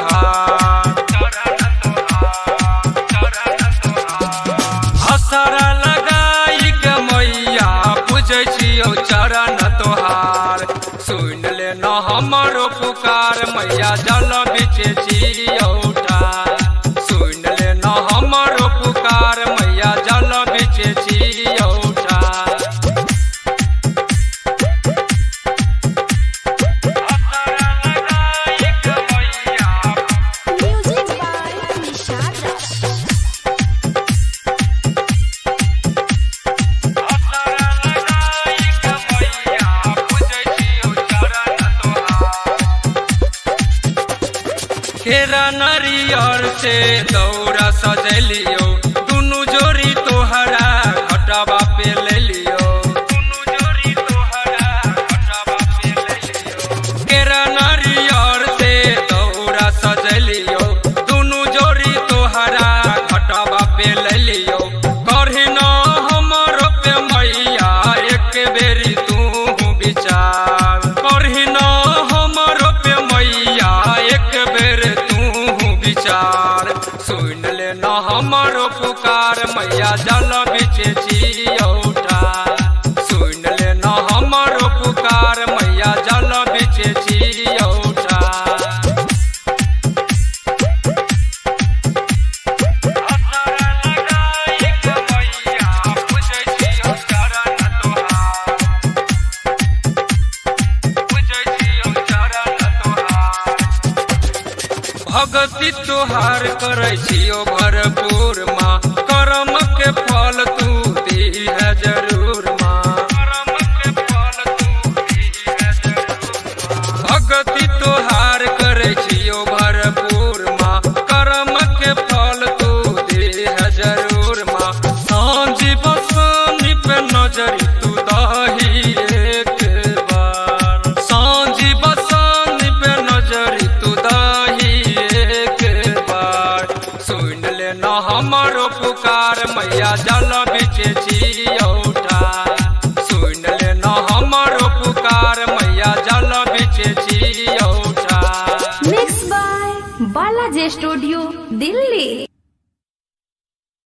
तोहार असरा लगाई के मैया पूजै छियौ चरण तोहार सुन ले न हमरो पुकार मैया जल बिछे छियौ ठार सुन ले न हमरो पुकार मैया जल बिछे छियौ ठार केरा नरियर से दौरा सजलियो दुनु जोड़ी तोहरा घटवा पे ले लियो केरा नरियर से दौरा सजलियो दुनु जोड़ी तोहरा घटवा पे ले लियो करही न हमरो पे मैया एक बेरी तू विचार करही न हमरो पे मैया एक बेर सुन ले न हमरो पुकार मैया जल बिछे छियौ ठार सुन ले न हमरो पुकार मैया जल बिछे छियौ ठार भगति तोहार करे छियो भरपूर माँ करम के फल तू दी है जरूर माँ भगति तोहार करे छियो भरपूर माँ करम के फल तू दी है जरूर माँ सांझी बसानी पे नजरी तू दही एक बार सांझी बसानी पे नजरी तू दही सुन ले न हमरो पुकार मैया जल बिछे छियौ ठार सुन ले न हमरो पुकार मैया जल बिछे छियौ ठार mix by Balaji studio Delhi.